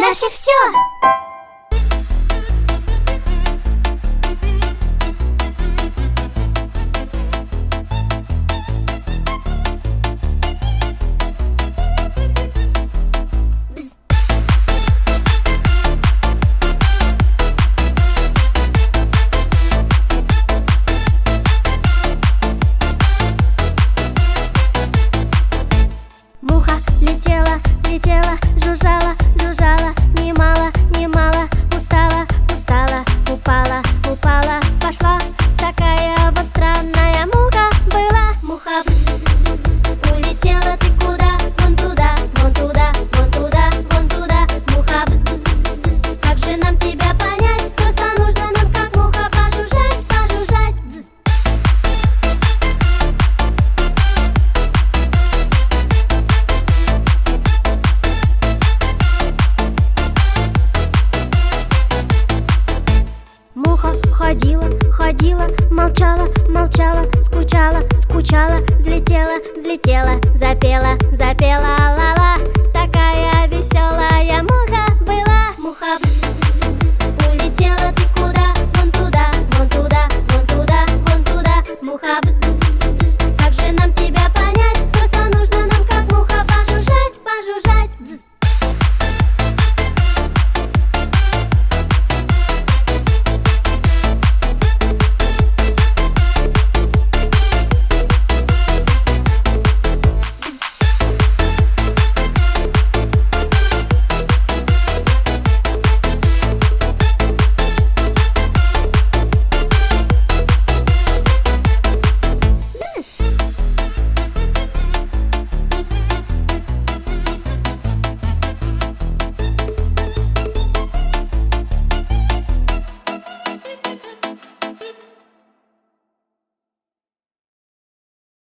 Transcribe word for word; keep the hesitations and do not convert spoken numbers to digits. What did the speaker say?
наше все. Муха летела, летела, жужжала, жужжала, немало, немало, устала, устала, упала, упала, пошла. Такая вот странная муха была. Муха бз-бз-бз, улетела ты куда? Вон туда, вон туда, вон туда, вон туда. Муха бз-бз-бз-бз, как же нам тебя понять? Просто нужно нам как муха пожужжать, пожужжать. Бз. Муха ходила, ходила, молчала, молчала, скучала, скучала, взлетела, взлетела, запела, запела, ла-ла. Такая веселая муха была. Муха бз-бз-бз, улетела ты куда? Вон туда, вон туда, вон туда, вон туда. Муха бз-бз-бз-бз, как же нам тебя понять? Просто нужно нам как муха пожужжать, пожужжать. Бз.